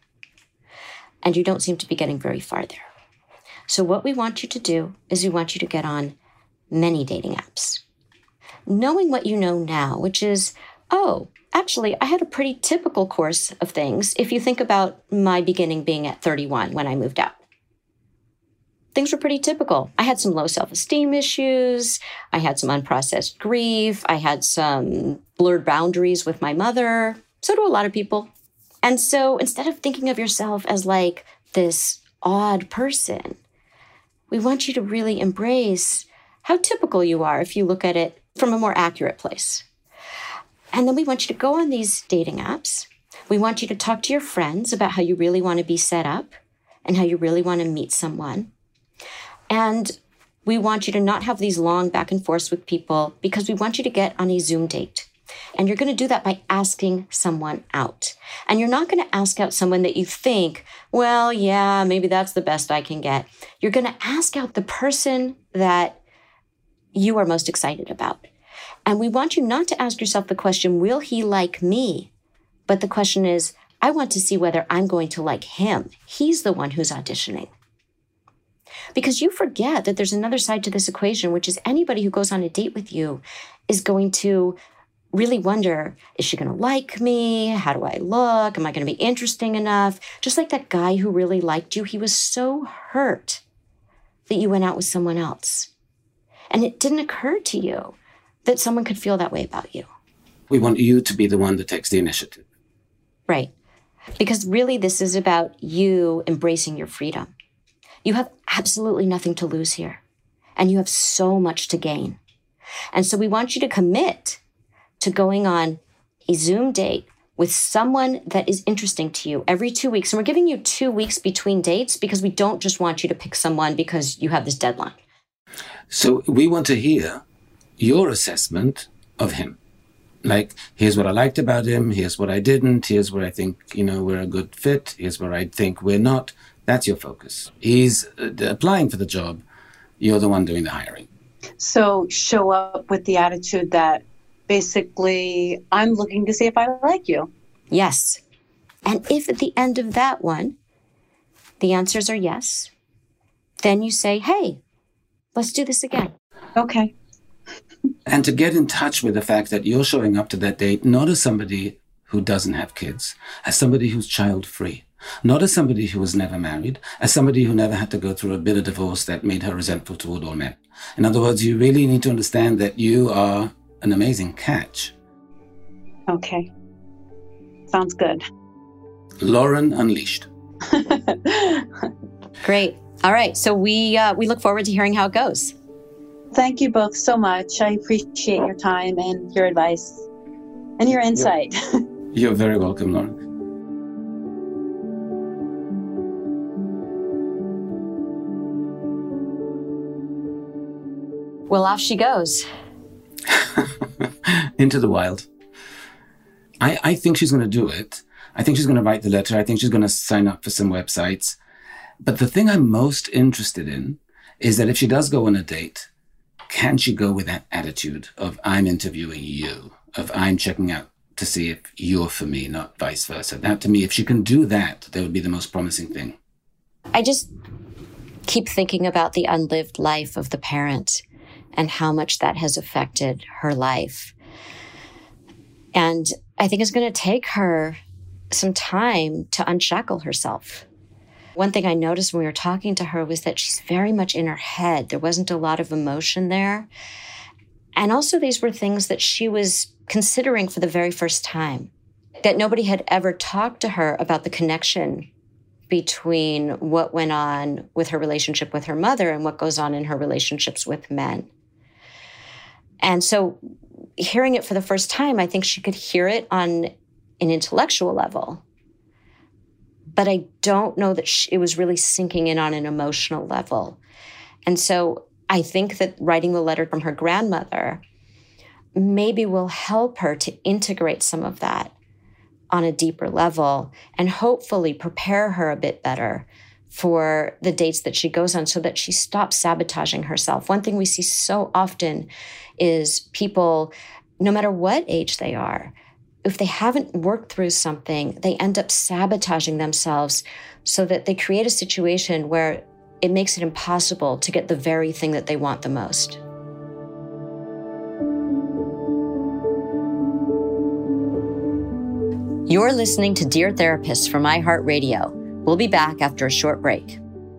And you don't seem to be getting very far there. So what we want you to do is we want you to get on many dating apps. Knowing what you know now, which is, oh, actually, I had a pretty typical course of things if you think about my beginning being at thirty-one when I moved out. Things were pretty typical. I had some low self-esteem issues. I had some unprocessed grief. I had some blurred boundaries with my mother. So do a lot of people. And so instead of thinking of yourself as like this odd person, we want you to really embrace how typical you are if you look at it from a more accurate place. And then we want you to go on these dating apps. We want you to talk to your friends about how you really want to be set up and how you really want to meet someone. And we want you to not have these long back and forths with people because we want you to get on a Zoom date. And you're going to do that by asking someone out. And you're not going to ask out someone that you think, well, yeah, maybe that's the best I can get. You're going to ask out the person that you are most excited about. And we want you not to ask yourself the question, will he like me? But the question is, I want to see whether I'm going to like him. He's the one who's auditioning. Because you forget that there's another side to this equation, which is anybody who goes on a date with you is going to really wonder, is she going to like me? How do I look? Am I going to be interesting enough? Just like that guy who really liked you, he was so hurt that you went out with someone else. And it didn't occur to you that someone could feel that way about you. We want you to be the one that takes the initiative. Right. Because really this is about you embracing your freedom. You have absolutely nothing to lose here. And you have so much to gain. And so we want you to commit to going on a Zoom date with someone that is interesting to you every two weeks. And we're giving you two weeks between dates because we don't just want you to pick someone because you have this deadline. So we want to hear your assessment of him. Like, here's what I liked about him. Here's what I didn't. Here's where I think, you know, we're a good fit. Here's where I think we're not. That's your focus. He's uh, applying for the job. You're the one doing the hiring. So show up with the attitude that basically, I'm looking to see if I like you. Yes. And if at the end of that one, the answers are yes, then you say, hey, let's do this again. Okay. And to get in touch with the fact that you're showing up to that date, not as somebody who doesn't have kids, as somebody who's child-free, Not as somebody who was never married, as somebody who never had to go through a bitter divorce that made her resentful toward all men. In other words, you really need to understand that you are an amazing catch. Okay. Sounds good. Lauren Unleashed. Great. All right. So we uh, we look forward to hearing how it goes. Thank you both so much. I appreciate your time and your advice and your insight. You're, you're very welcome, Lauren. Well, off she goes. Into the wild. I, I think she's going to do it. I think she's going to write the letter. I think she's going to sign up for some websites. But the thing I'm most interested in is that if she does go on a date, can she go with that attitude of I'm interviewing you, of I'm checking out to see if you're for me, not vice versa. That, to me, if she can do that, that would be the most promising thing. I just keep thinking about the unlived life of the parent and how much that has affected her life. And I think it's going to take her some time to unshackle herself. One thing I noticed when we were talking to her was that she's very much in her head. There wasn't a lot of emotion there. And also these were things that she was considering for the very first time, that nobody had ever talked to her about the connection between what went on with her relationship with her mother and what goes on in her relationships with men. And so hearing it for the first time, I think she could hear it on an intellectual level. But I don't know that she, it was really sinking in on an emotional level. And so I think that writing the letter from her grandmother maybe will help her to integrate some of that on a deeper level and hopefully prepare her a bit better for the dates that she goes on so that she stops sabotaging herself. One thing we see so often is people, no matter what age they are, if they haven't worked through something, they end up sabotaging themselves so that they create a situation where it makes it impossible to get the very thing that they want the most. You're listening to Dear Therapist from iHeartRadio. We'll be back after a short break.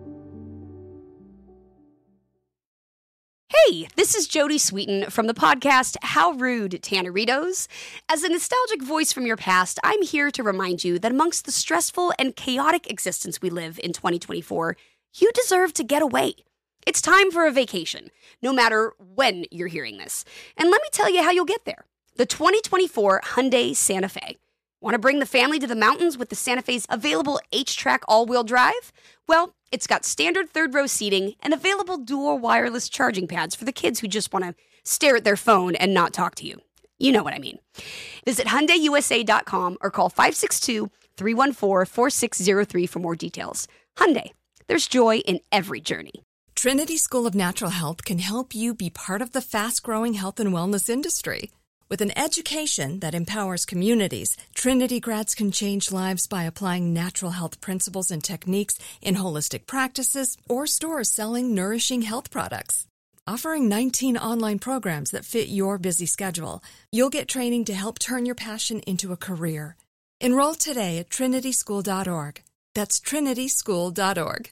Hey, this is Jodie Sweetin from the podcast How Rude, Tanneritos. As a nostalgic voice from your past, I'm here to remind you that amongst the stressful and chaotic existence we live in twenty twenty-four, you deserve to get away. It's time for a vacation, no matter when you're hearing this. And let me tell you how you'll get there. The twenty twenty-four Hyundai Santa Fe. Want to bring the family to the mountains with the Santa Fe's available H-Track all-wheel drive? Well, it's got standard third-row seating and available dual wireless charging pads for the kids who just want to stare at their phone and not talk to you. You know what I mean. Visit Hyundai U S A dot com or call five six two, three one four, four six zero three for more details. Hyundai, there's joy in every journey. Trinity School of Natural Health can help you be part of the fast-growing health and wellness industry. With an education that empowers communities, Trinity grads can change lives by applying natural health principles and techniques in holistic practices or stores selling nourishing health products. Offering nineteen online programs that fit your busy schedule, you'll get training to help turn your passion into a career. Enroll today at trinity school dot org. That's trinity school dot org.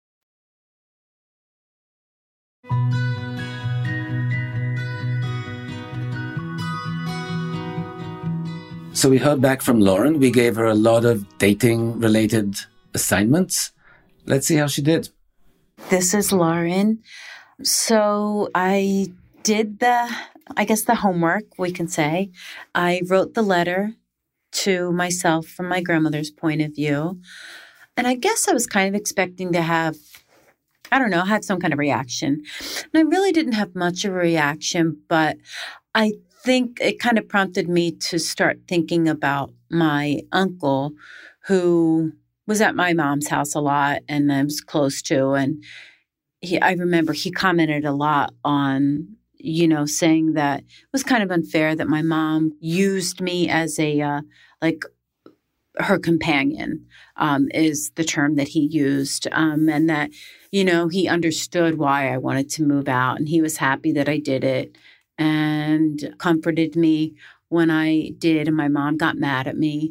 So we heard back from Lauren. We gave her a lot of dating-related assignments. Let's see how she did. This is Lauren. So I did the, I guess the homework, we can say. I wrote the letter to myself from my grandmother's point of view. And I guess I was kind of expecting to have, I don't know, have some kind of reaction. And I really didn't have much of a reaction, but I think it kind of prompted me to start thinking about my uncle, who was at my mom's house a lot and I was close to. And he, I remember he commented a lot on, you know, saying that it was kind of unfair that my mom used me as a, uh, like, her companion, um, is the term that he used. Um, and that, you know, he understood why I wanted to move out and he was happy that I did it. And comforted me when I did, and my mom got mad at me.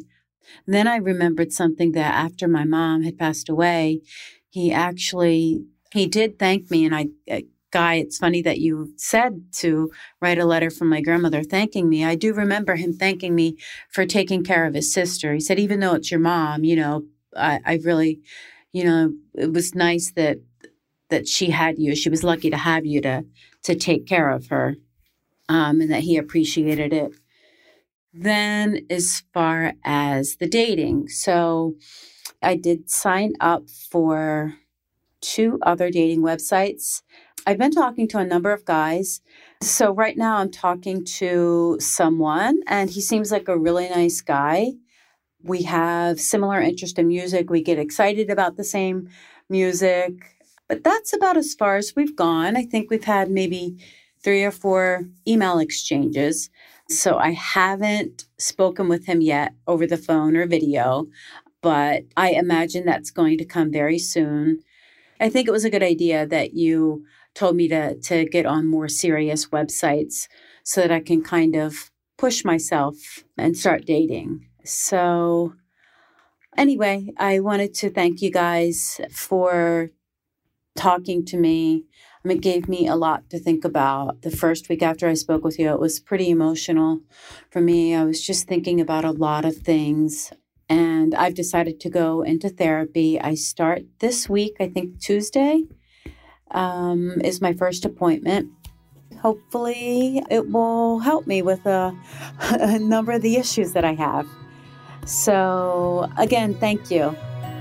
Then I remembered something that after my mom had passed away, he actually, he did thank me. And I, uh, Guy, it's funny that you said to write a letter from my grandmother thanking me. I do remember him thanking me for taking care of his sister. He said, even though it's your mom, you know, I, I really, you know, it was nice that that she had you. She was lucky to have you to to take care of her, um, and that he appreciated it. Then as far as the dating, so I did sign up for two other dating websites. I've been talking to a number of guys. So right now I'm talking to someone and he seems like a really nice guy. We have similar interest in music. We get excited about the same music, but that's about as far as we've gone. I think we've had maybe three or four email exchanges. So I haven't spoken with him yet over the phone or video, but I imagine that's going to come very soon. I think it was a good idea that you told me to to get on more serious websites so that I can kind of push myself and start dating. So anyway, I wanted to thank you guys for talking to me. Um, it gave me a lot to think about. The first week after I spoke with you, it was pretty emotional for me. I was just thinking about a lot of things. And I've decided to go into therapy. I start this week, I think Tuesday. Um, is my first appointment. Hopefully it will help me with a, a number of the issues that I have. So again, thank you.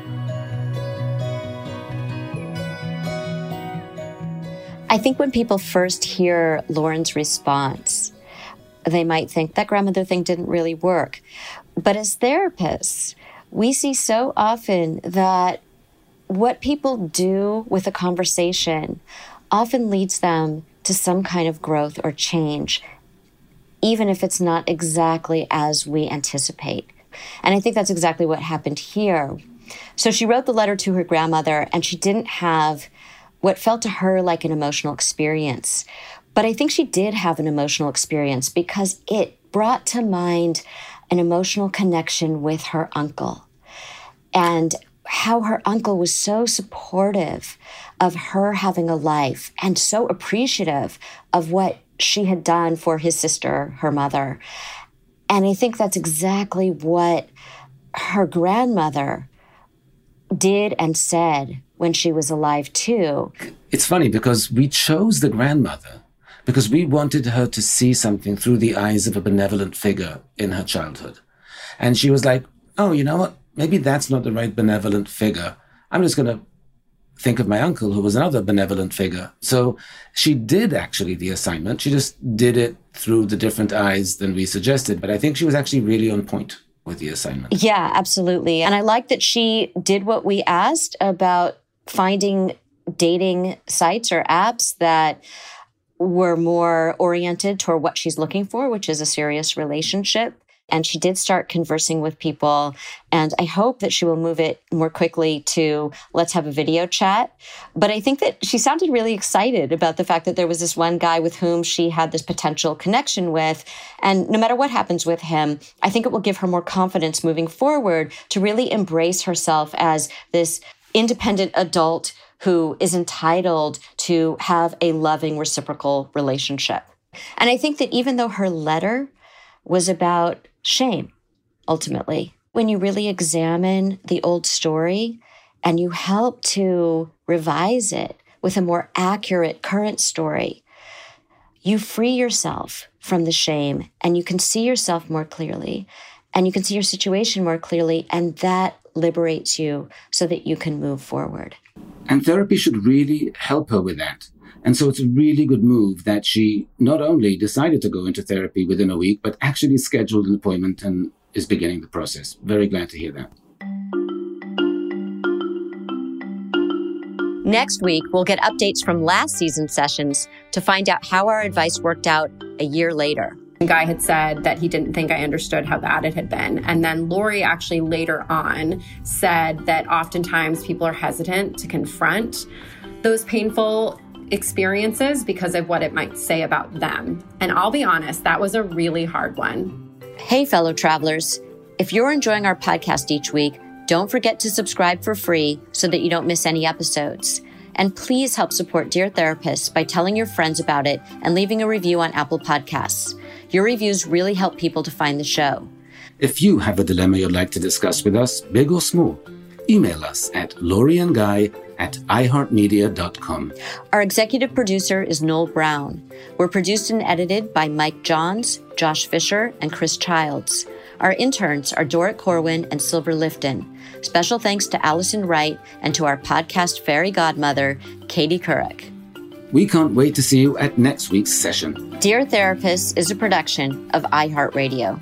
I think when people first hear Lauren's response, they might think that grandmother thing didn't really work. But as therapists, we see so often that what people do with a conversation often leads them to some kind of growth or change, even if it's not exactly as we anticipate. And I think that's exactly what happened here. So she wrote the letter to her grandmother, and she didn't have what felt to her like an emotional experience. But I think she did have an emotional experience because it brought to mind an emotional connection with her uncle and how her uncle was so supportive of her having a life and so appreciative of what she had done for his sister, her mother. And I think that's exactly what her grandmother did and said when she was alive too. It's funny because we chose the grandmother because we wanted her to see something through the eyes of a benevolent figure in her childhood. And she was like, oh, you know what? Maybe that's not the right benevolent figure. I'm just going to think of my uncle, who was another benevolent figure. So she did actually the assignment. She just did it through the different eyes than we suggested. But I think she was actually really on point with the assignment. Yeah, absolutely. And I like that she did what we asked about finding dating sites or apps that were more oriented toward what she's looking for, which is a serious relationship. And she did start conversing with people. And I hope that she will move it more quickly to let's have a video chat. But I think that she sounded really excited about the fact that there was this one guy with whom she had this potential connection with. And no matter what happens with him, I think it will give her more confidence moving forward to really embrace herself as this independent adult who is entitled to have a loving reciprocal relationship. And I think that even though her letter was about shame, ultimately, when you really examine the old story and you help to revise it with a more accurate current story, you free yourself from the shame and you can see yourself more clearly and you can see your situation more clearly, and that liberates you so that you can move forward. And therapy should really help her with that. And so it's a really good move that she not only decided to go into therapy within a week, but actually scheduled an appointment and is beginning the process. Very glad to hear that. Next week, we'll get updates from last season's sessions to find out how our advice worked out a year later. Guy had said that he didn't think I understood how bad it had been. And then Lori actually later on said that oftentimes people are hesitant to confront those painful experiences because of what it might say about them. And I'll be honest, that was a really hard one. Hey, fellow travelers. If you're enjoying our podcast each week, don't forget to subscribe for free so that you don't miss any episodes. And please help support Dear Therapist by telling your friends about it and leaving a review on Apple Podcasts. Your reviews really help people to find the show. If you have a dilemma you'd like to discuss with us, big or small, email us at loriandguy at iheartmedia dot com. Our executive producer is Noel Brown. We're produced and edited by Mike Johns, Josh Fisher, and Chris Childs. Our interns are Dorrit Corwin and Silver Lifton. Special thanks to Allison Wright and to our podcast fairy godmother, Katie Couric. We can't wait to see you at next week's session. Dear Therapist is a production of iHeartRadio.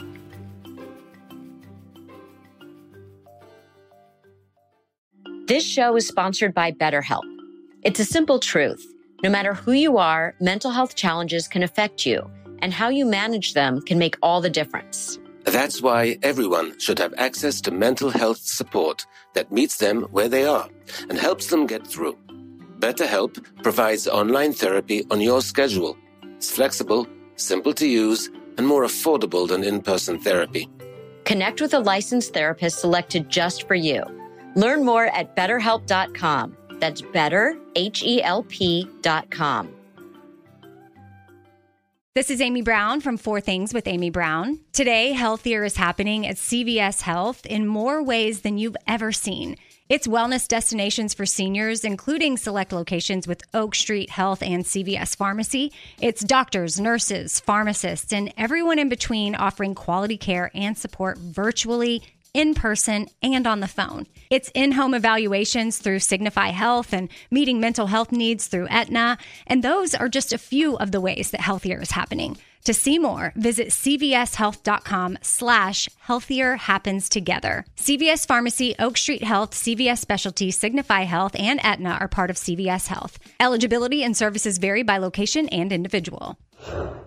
This show is sponsored by BetterHelp. It's a simple truth. No matter who you are, mental health challenges can affect you, and how you manage them can make all the difference. That's why everyone should have access to mental health support that meets them where they are and helps them get through. BetterHelp provides online therapy on your schedule. It's flexible, simple to use, and more affordable than in-person therapy. Connect with a licensed therapist selected just for you. Learn more at better help dot com. That's better, H E L P dot com. This is Amy Brown from Four Things with Amy Brown. Today, healthier is happening at C V S Health in more ways than you've ever seen. It's wellness destinations for seniors, including select locations with Oak Street Health and C V S Pharmacy. It's doctors, nurses, pharmacists, and everyone in between offering quality care and support virtually, in person, and on the phone. It's in-home evaluations through Signify Health and meeting mental health needs through Aetna. And those are just a few of the ways that healthier is happening. To see more, visit cvshealth.com slash healthier happens together. C V S Pharmacy, Oak Street Health, C V S Specialty, Signify Health, and Aetna are part of C V S Health. Eligibility and services vary by location and individual.